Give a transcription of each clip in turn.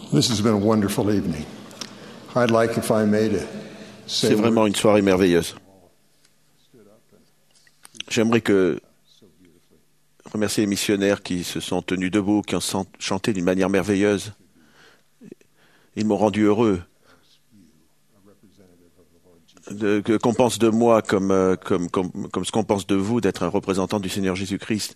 This has been a wonderful evening. I'd like, if I may, to say C'est vraiment une soirée merveilleuse. J'aimerais remercier les missionnaires qui se sont tenus debout, qui ont chanté d'une manière merveilleuse. Ils m'ont rendu heureux qu'on pense de moi comme ce qu'on pense de vous, d'être un représentant du Seigneur Jésus-Christ.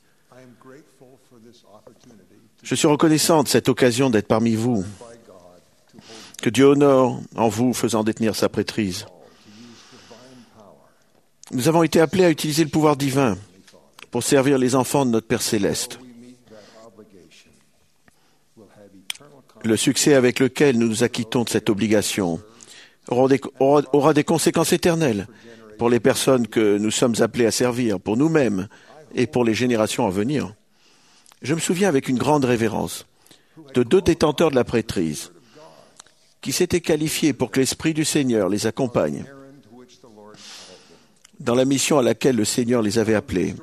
Je suis reconnaissant de cette occasion d'être parmi vous, que Dieu honore en vous, faisant détenir sa prêtrise. Nous avons été appelés à utiliser le pouvoir divin pour servir les enfants de notre Père Céleste. Le succès avec lequel nous nous acquittons de cette obligation aura des conséquences éternelles pour les personnes que nous sommes appelés à servir, pour nous-mêmes et pour les générations à venir. Je me souviens avec une grande révérence de 2 détenteurs de la prêtrise qui s'étaient qualifiés pour que l'Esprit du Seigneur les accompagne dans la mission à laquelle le Seigneur les avait appelés.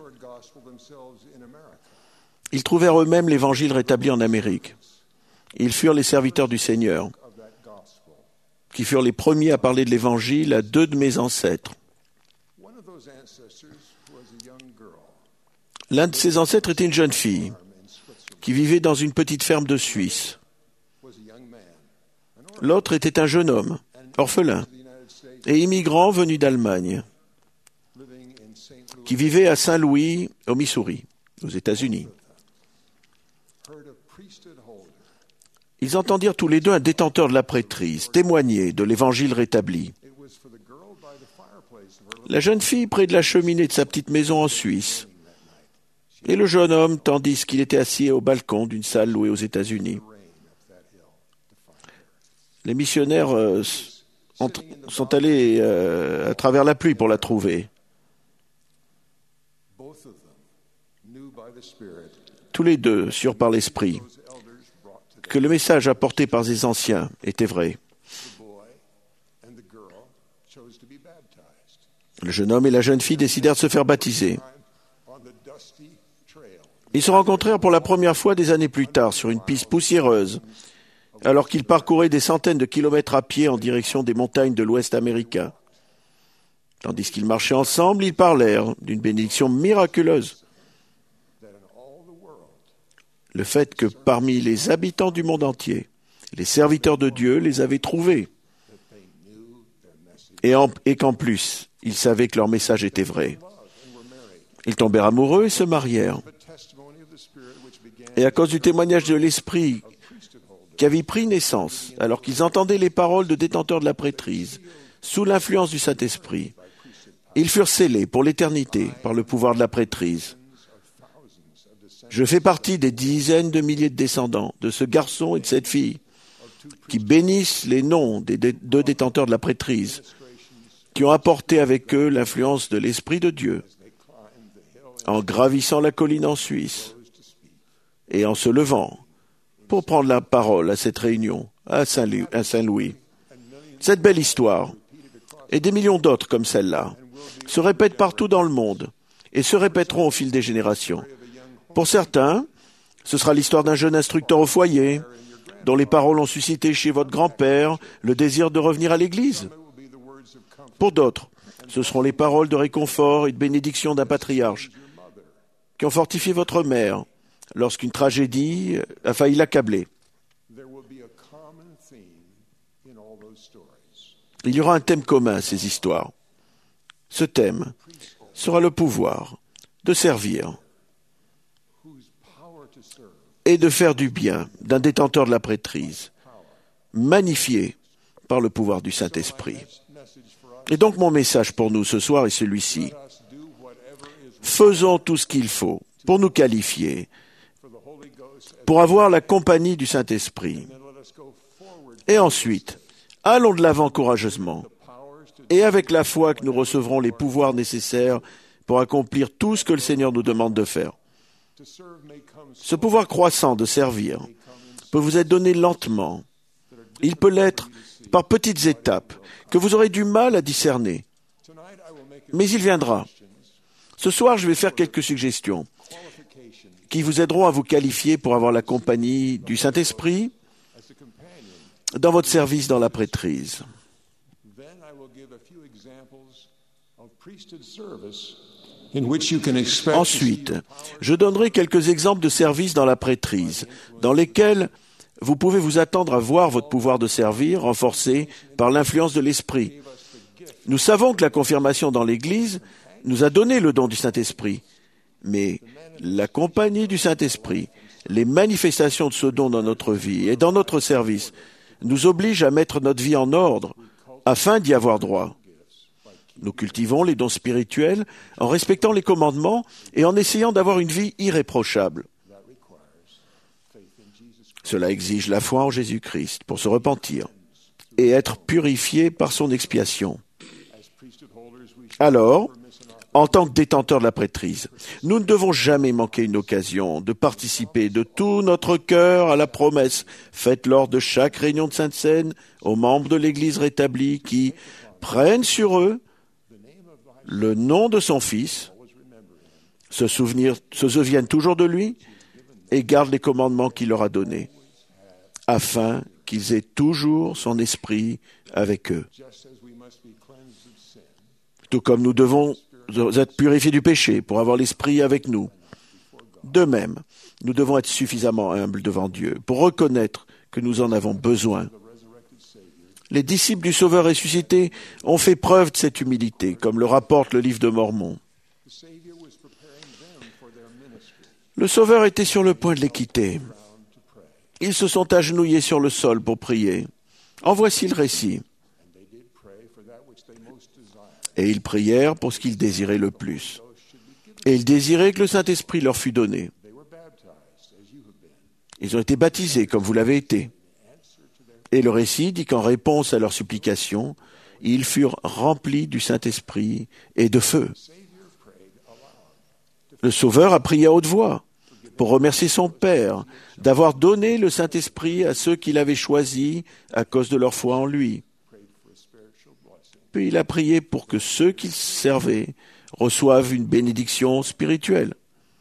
Ils trouvèrent eux-mêmes l'Évangile rétabli en Amérique. Ils furent les serviteurs du Seigneur, qui furent les premiers à parler de l'Évangile à 2 de mes ancêtres. L'un de ces ancêtres était une jeune fille qui vivait dans une petite ferme de Suisse. L'autre était un jeune homme, orphelin, et immigrant venu d'Allemagne, qui vivait à Saint-Louis, au Missouri, aux États-Unis. Ils entendirent tous les 2 un détenteur de la prêtrise témoigner de l'Évangile rétabli. La jeune fille près de la cheminée de sa petite maison en Suisse, et le jeune homme tandis qu'il était assis au balcon d'une salle louée aux États-Unis. Les missionnaires sont allés à travers la pluie pour la trouver. Tous les 2 surent par l'Esprit que le message apporté par les anciens était vrai. Le jeune homme et la jeune fille décidèrent de se faire baptiser. Ils se rencontrèrent pour la première fois des années plus tard sur une piste poussiéreuse, alors qu'ils parcouraient des centaines de kilomètres à pied en direction des montagnes de l'Ouest américain. Tandis qu'ils marchaient ensemble, ils parlèrent d'une bénédiction miraculeuse. Le fait que parmi les habitants du monde entier, les serviteurs de Dieu les avaient trouvés. Et qu'en plus, ils savaient que leur message était vrai. Ils tombèrent amoureux et se marièrent. Et à cause du témoignage de l'Esprit qui avait pris naissance, alors qu'ils entendaient les paroles de détenteurs de la prêtrise, sous l'influence du Saint-Esprit, ils furent scellés pour l'éternité par le pouvoir de la prêtrise. Je fais partie des dizaines de milliers de descendants de ce garçon et de cette fille qui bénissent les noms des 2 détenteurs de la prêtrise, qui ont apporté avec eux l'influence de l'Esprit de Dieu en gravissant la colline en Suisse et en se levant pour prendre la parole à cette réunion à Saint-Louis. Cette belle histoire et des millions d'autres comme celle-là se répètent partout dans le monde et se répéteront au fil des générations. Pour certains, ce sera l'histoire d'un jeune instructeur au foyer, dont les paroles ont suscité chez votre grand-père le désir de revenir à l'église. Pour d'autres, ce seront les paroles de réconfort et de bénédiction d'un patriarche qui ont fortifié votre mère lorsqu'une tragédie a failli l'accabler. Il y aura un thème commun à ces histoires. Ce thème sera le pouvoir de servir et de faire du bien d'un détenteur de la prêtrise, magnifié par le pouvoir du Saint-Esprit. Et donc mon message pour nous ce soir est celui-ci. Faisons tout ce qu'il faut pour nous qualifier, pour avoir la compagnie du Saint-Esprit. Et ensuite, allons de l'avant courageusement, et avec la foi que nous recevrons les pouvoirs nécessaires pour accomplir tout ce que le Seigneur nous demande de faire. Ce pouvoir croissant de servir peut vous être donné lentement. Il peut l'être par petites étapes que vous aurez du mal à discerner. Mais il viendra. Ce soir, je vais faire quelques suggestions qui vous aideront à vous qualifier pour avoir la compagnie du Saint-Esprit dans votre service dans la prêtrise. Ensuite, je donnerai quelques exemples de services dans la prêtrise, dans lesquels vous pouvez vous attendre à voir votre pouvoir de servir renforcé par l'influence de l'Esprit. Nous savons que la confirmation dans l'Église nous a donné le don du Saint-Esprit, mais la compagnie du Saint-Esprit, les manifestations de ce don dans notre vie et dans notre service, nous obligent à mettre notre vie en ordre afin d'y avoir droit. Nous cultivons les dons spirituels en respectant les commandements et en essayant d'avoir une vie irréprochable. Cela exige la foi en Jésus-Christ pour se repentir et être purifié par son expiation. Alors, en tant que détenteurs de la prêtrise, nous ne devons jamais manquer une occasion de participer de tout notre cœur à la promesse faite lors de chaque réunion de Sainte Seine aux membres de l'Église rétablie qui prennent sur eux le nom de son Fils, se souviennent toujours de lui et gardent les commandements qu'il leur a donnés, afin qu'ils aient toujours son esprit avec eux. Tout comme nous devons être purifiés du péché pour avoir l'esprit avec nous. De même, nous devons être suffisamment humbles devant Dieu pour reconnaître que nous en avons besoin. Les disciples du Sauveur ressuscité ont fait preuve de cette humilité, comme le rapporte le livre de Mormon. Le Sauveur était sur le point de les quitter. Ils se sont agenouillés sur le sol pour prier. En voici le récit. Et ils prièrent pour ce qu'ils désiraient le plus. Et ils désiraient que le Saint-Esprit leur fût donné. Ils ont été baptisés comme vous l'avez été. Et le récit dit qu'en réponse à leurs supplications, ils furent remplis du Saint-Esprit et de feu. Le Sauveur a prié à haute voix pour remercier son Père d'avoir donné le Saint-Esprit à ceux qu'il avait choisis à cause de leur foi en lui. Puis il a prié pour que ceux qu'il servait reçoivent une bénédiction spirituelle.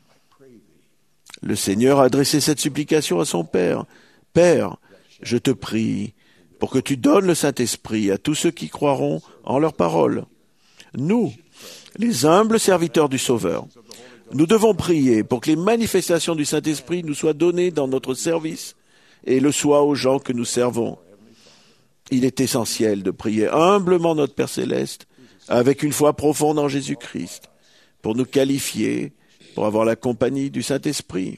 Le Seigneur a adressé cette supplication à son Père. « Père, je te prie pour que tu donnes le Saint-Esprit à tous ceux qui croiront en leur parole. » Nous, les humbles serviteurs du Sauveur, nous devons prier pour que les manifestations du Saint-Esprit nous soient données dans notre service et le soient aux gens que nous servons. Il est essentiel de prier humblement notre Père Céleste avec une foi profonde en Jésus-Christ pour nous qualifier pour avoir la compagnie du Saint-Esprit.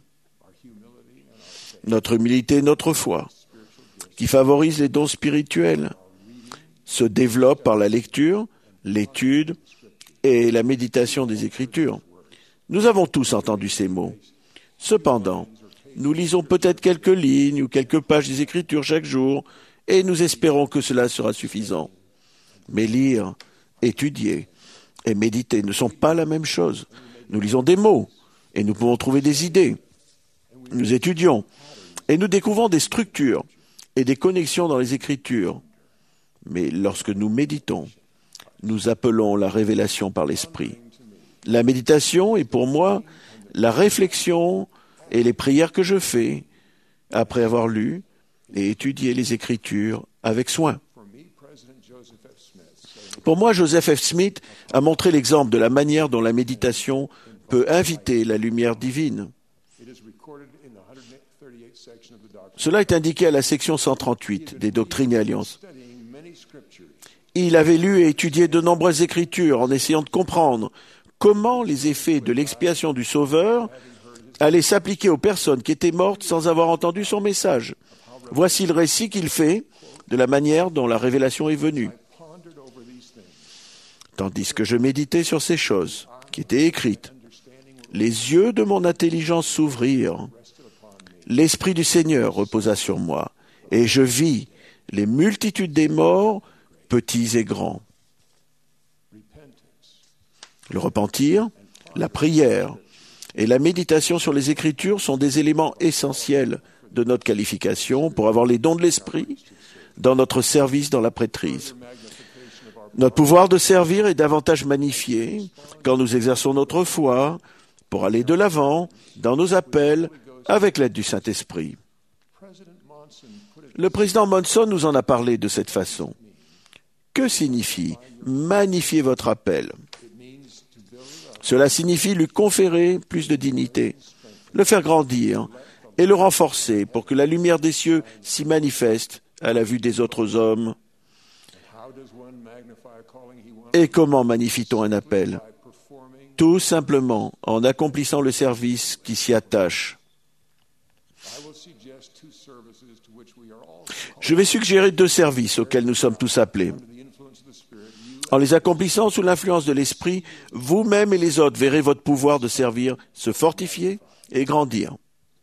Notre humilité et notre foi, qui favorise les dons spirituels, se développent par la lecture, l'étude et la méditation des Écritures. Nous avons tous entendu ces mots. Cependant, nous lisons peut-être quelques lignes ou quelques pages des Écritures chaque jour et nous espérons que cela sera suffisant. Mais lire, étudier et méditer ne sont pas la même chose. Nous lisons des mots et nous pouvons trouver des idées. Nous étudions et nous découvrons des structures et des connexions dans les Écritures. Mais lorsque nous méditons, nous appelons la révélation par l'Esprit. La méditation est pour moi la réflexion et les prières que je fais après avoir lu et étudié les Écritures avec soin. Pour moi, Joseph F. Smith a montré l'exemple de la manière dont la méditation peut inviter la lumière divine. Cela est indiqué à la section 138 des Doctrines et Alliances. Il avait lu et étudié de nombreuses Écritures en essayant de comprendre comment les effets de l'expiation du Sauveur allaient s'appliquer aux personnes qui étaient mortes sans avoir entendu son message. Voici le récit qu'il fait de la manière dont la révélation est venue. Tandis que je méditais sur ces choses qui étaient écrites, les yeux de mon intelligence s'ouvrirent. L'Esprit du Seigneur reposa sur moi, et je vis les multitudes des morts, petits et grands. Le repentir, la prière et la méditation sur les Écritures sont des éléments essentiels de notre qualification pour avoir les dons de l'Esprit dans notre service dans la prêtrise. Notre pouvoir de servir est davantage magnifié quand nous exerçons notre foi pour aller de l'avant dans nos appels avec l'aide du Saint-Esprit. Le président Monson nous en a parlé de cette façon. Que signifie magnifier votre appel? Cela signifie lui conférer plus de dignité, le faire grandir et le renforcer pour que la lumière des cieux s'y manifeste à la vue des autres hommes. Et comment magnifie-t-on un appel? Tout simplement en accomplissant le service qui s'y attache. Je vais suggérer 2 services auxquels nous sommes tous appelés. En les accomplissant sous l'influence de l'Esprit, vous-même et les autres verrez votre pouvoir de servir se fortifier et grandir.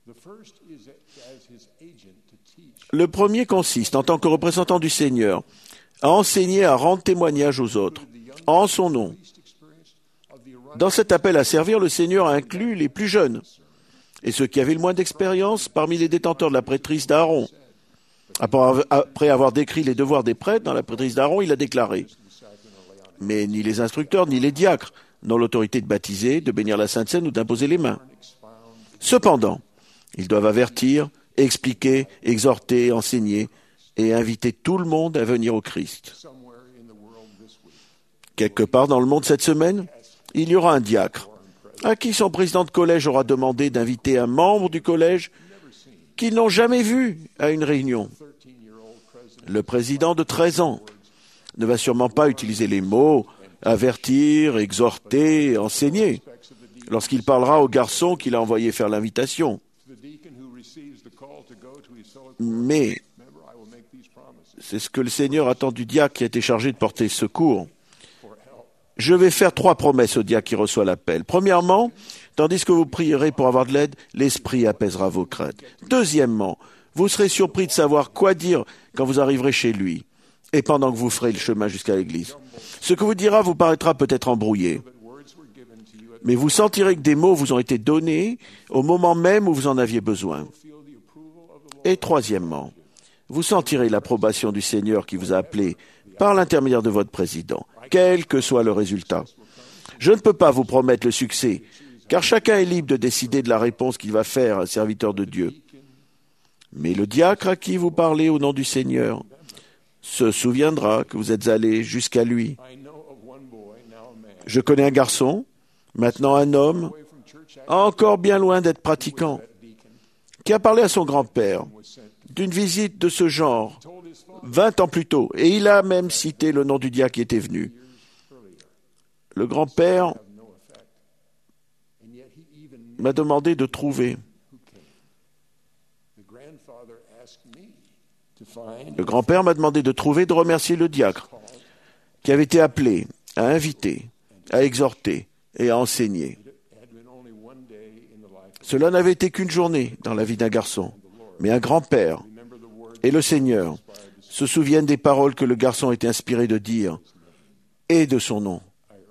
Le premier consiste, en tant que représentant du Seigneur, à enseigner à rendre témoignage aux autres, en son nom. Dans cet appel à servir, le Seigneur a inclus les plus jeunes et ceux qui avaient le moins d'expérience parmi les détenteurs de la prêtrise d'Aaron. Après avoir décrit les devoirs des prêtres dans la prêtrise d'Aaron, il a déclaré « Mais ni les instructeurs ni les diacres n'ont l'autorité de baptiser, de bénir la Sainte Seine ou d'imposer les mains. Cependant, ils doivent avertir, expliquer, exhorter, enseigner et inviter tout le monde à venir au Christ. » Quelque part dans le monde cette semaine, il y aura un diacre à qui son président de collège aura demandé d'inviter un membre du collège qu'ils n'ont jamais vu à une réunion. Le président de 13 ans ne va sûrement pas utiliser les mots « avertir »,« exhorter »,« enseigner » lorsqu'il parlera au garçon qu'il a envoyé faire l'invitation. Mais c'est ce que le Seigneur attend du diacre qui a été chargé de porter secours. Je vais faire 3 promesses au diacre qui reçoit l'appel. Premièrement, tandis que vous prierez pour avoir de l'aide, l'Esprit apaisera vos craintes. Deuxièmement, vous serez surpris de savoir quoi dire quand vous arriverez chez lui et pendant que vous ferez le chemin jusqu'à l'église. Ce que vous dira vous paraîtra peut-être embrouillé, mais vous sentirez que des mots vous ont été donnés au moment même où vous en aviez besoin. Et troisièmement, vous sentirez l'approbation du Seigneur qui vous a appelé par l'intermédiaire de votre président, quel que soit le résultat. Je ne peux pas vous promettre le succès, car chacun est libre de décider de la réponse qu'il va faire à un serviteur de Dieu. Mais le diacre à qui vous parlez au nom du Seigneur se souviendra que vous êtes allé jusqu'à lui. Je connais un garçon, maintenant un homme, encore bien loin d'être pratiquant, qui a parlé à son grand-père d'une visite de ce genre 20 ans plus tôt, et il a même cité le nom du diacre qui était venu. Le grand-père m'a demandé de trouver. Le grand-père m'a demandé de trouver, de remercier le diacre qui avait été appelé à inviter, à exhorter et à enseigner. Cela n'avait été qu'une journée dans la vie d'un garçon, mais un grand-père et le Seigneur se souviennent des paroles que le garçon était inspiré de dire et de son nom.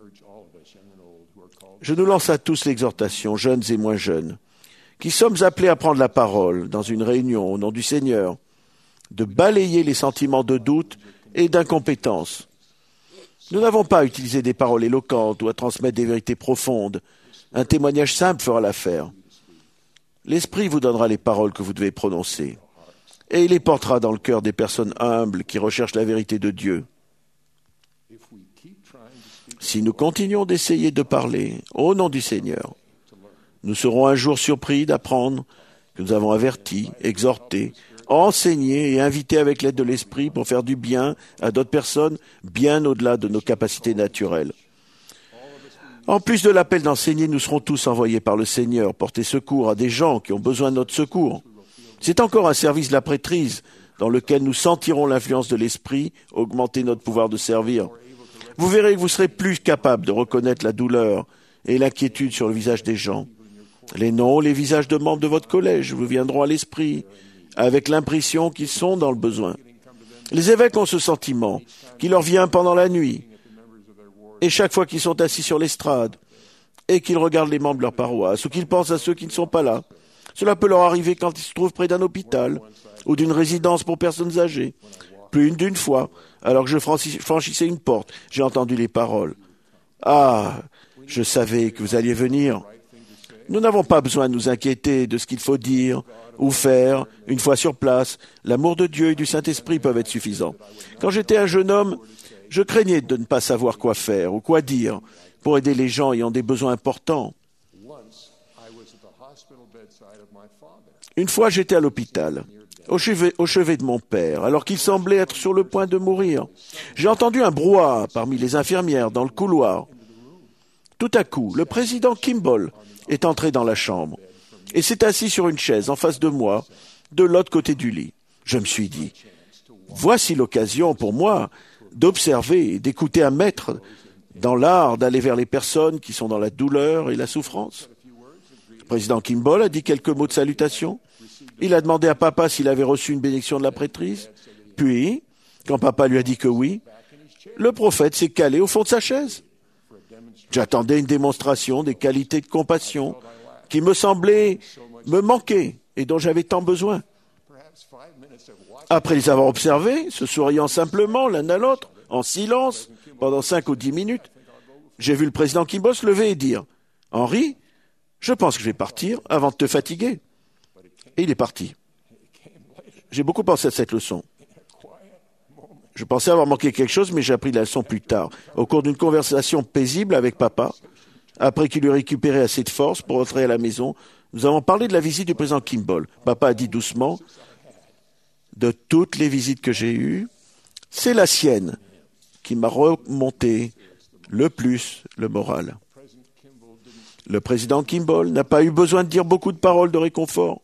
Je nous lance à tous l'exhortation, jeunes et moins jeunes, qui sommes appelés à prendre la parole dans une réunion au nom du Seigneur, de balayer les sentiments de doute et d'incompétence. Nous n'avons pas à utiliser des paroles éloquentes ou à transmettre des vérités profondes. Un témoignage simple fera l'affaire. L'Esprit vous donnera les paroles que vous devez prononcer, et il les portera dans le cœur des personnes humbles qui recherchent la vérité de Dieu. Si nous continuons d'essayer de parler au nom du Seigneur, nous serons un jour surpris d'apprendre que nous avons averti, exhorté, enseigné et invité avec l'aide de l'Esprit pour faire du bien à d'autres personnes bien au-delà de nos capacités naturelles. En plus de l'appel d'enseigner, nous serons tous envoyés par le Seigneur porter secours à des gens qui ont besoin de notre secours. C'est encore un service de la prêtrise dans lequel nous sentirons l'influence de l'Esprit augmenter notre pouvoir de servir. Vous verrez que vous serez plus capable de reconnaître la douleur et l'inquiétude sur le visage des gens. Les noms, les visages de membres de votre collège vous viendront à l'esprit avec l'impression qu'ils sont dans le besoin. Les évêques ont ce sentiment qui leur vient pendant la nuit et chaque fois qu'ils sont assis sur l'estrade et qu'ils regardent les membres de leur paroisse ou qu'ils pensent à ceux qui ne sont pas là. Cela peut leur arriver quand ils se trouvent près d'un hôpital ou d'une résidence pour personnes âgées. Plus d'une fois, alors que je franchissais une porte, j'ai entendu les paroles. « Ah, je savais que vous alliez venir. Nous n'avons pas besoin de nous inquiéter de ce qu'il faut dire ou faire une fois sur place. L'amour de Dieu et du Saint-Esprit peuvent être suffisants. Quand j'étais un jeune homme, je craignais de ne pas savoir quoi faire ou quoi dire pour aider les gens ayant des besoins importants. Une fois, j'étais à l'hôpital, au chevet de mon père, alors qu'il semblait être sur le point de mourir. J'ai entendu un brouhaha parmi les infirmières dans le couloir. Tout à coup, le président Kimball est entré dans la chambre et s'est assis sur une chaise en face de moi, de l'autre côté du lit. Je me suis dit, voici l'occasion pour moi d'observer et d'écouter un maître dans l'art d'aller vers les personnes qui sont dans la douleur et la souffrance. Le président Kimball a dit quelques mots de salutation. Il a demandé à papa s'il avait reçu une bénédiction de la prêtrise. Puis, quand papa lui a dit que oui, le prophète s'est calé au fond de sa chaise. J'attendais une démonstration des qualités de compassion qui me semblaient me manquer et dont j'avais tant besoin. Après les avoir observés, se souriant simplement l'un à l'autre, en silence, pendant 5 ou 10 minutes, j'ai vu le président Kimball se lever et dire « Henry, je pense que je vais partir avant de te fatiguer. » Et il est parti. J'ai beaucoup pensé à cette leçon. Je pensais avoir manqué quelque chose, mais j'ai appris la leçon plus tard, au cours d'une conversation paisible avec papa. Après qu'il eut récupéré assez de force pour rentrer à la maison, nous avons parlé de la visite du président Kimball. Papa a dit doucement, de toutes les visites que j'ai eues, c'est la sienne qui m'a remonté le plus le moral. Le président Kimball n'a pas eu besoin de dire beaucoup de paroles de réconfort.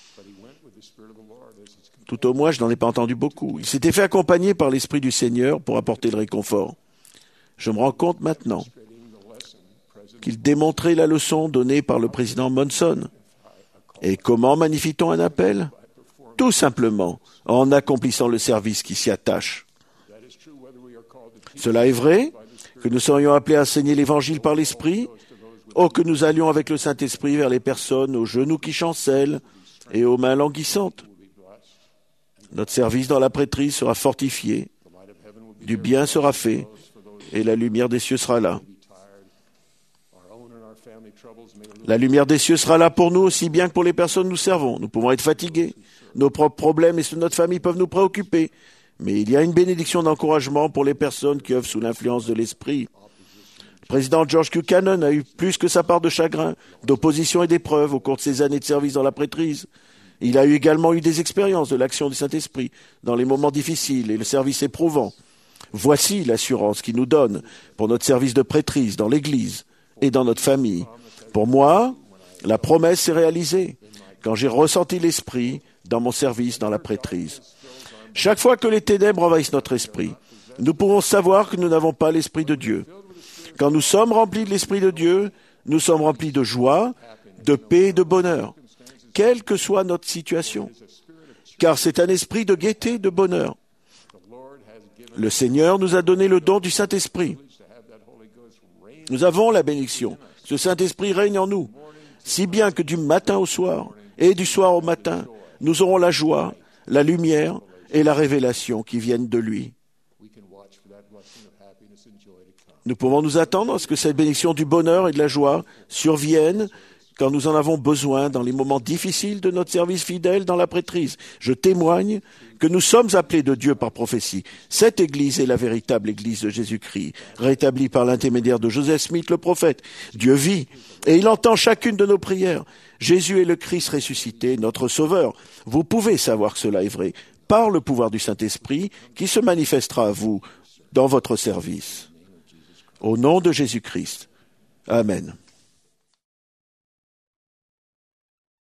Tout au moins, je n'en ai pas entendu beaucoup. Il s'était fait accompagner par l'Esprit du Seigneur pour apporter le réconfort. Je me rends compte maintenant qu'il démontrait la leçon donnée par le président Monson. Et comment magnifie-t-on un appel? Tout simplement en accomplissant le service qui s'y attache. Cela est vrai, que nous serions appelés à enseigner l'Évangile par l'Esprit, ou que nous allions avec le Saint-Esprit vers les personnes aux genoux qui chancellent et aux mains languissantes. Notre service dans la prêtrise sera fortifié, du bien sera fait, et la lumière des cieux sera là. La lumière des cieux sera là pour nous aussi bien que pour les personnes que nous servons. Nous pouvons être fatigués. Nos propres problèmes et ceux de notre famille peuvent nous préoccuper. Mais il y a une bénédiction d'encouragement pour les personnes qui œuvrent sous l'influence de l'Esprit. Le président George Buchanan a eu plus que sa part de chagrin, d'opposition et d'épreuves au cours de ses années de service dans la prêtrise. Il a également eu des expériences de l'action du Saint-Esprit dans les moments difficiles et le service éprouvant. Voici l'assurance qu'il nous donne pour notre service de prêtrise dans l'Église et dans notre famille. Pour moi, la promesse s'est réalisée quand j'ai ressenti l'Esprit dans mon service dans la prêtrise. Chaque fois que les ténèbres envahissent notre esprit, nous pouvons savoir que nous n'avons pas l'Esprit de Dieu. Quand nous sommes remplis de l'Esprit de Dieu, nous sommes remplis de joie, de paix et de bonheur, quelle que soit notre situation, car c'est un esprit de gaieté, de bonheur. Le Seigneur nous a donné le don du Saint-Esprit. Nous avons la bénédiction. Ce Saint-Esprit règne en nous, si bien que du matin au soir et du soir au matin, nous aurons la joie, la lumière et la révélation qui viennent de lui. Nous pouvons nous attendre à ce que cette bénédiction du bonheur et de la joie survienne quand nous en avons besoin dans les moments difficiles de notre service fidèle dans la prêtrise. Je témoigne que nous sommes appelés de Dieu par prophétie. Cette Église est la véritable Église de Jésus-Christ, rétablie par l'intermédiaire de Joseph Smith le prophète. Dieu vit et il entend chacune de nos prières. Jésus est le Christ ressuscité, notre Sauveur. Vous pouvez savoir que cela est vrai par le pouvoir du Saint-Esprit qui se manifestera à vous dans votre service. Au nom de Jésus-Christ. Amen.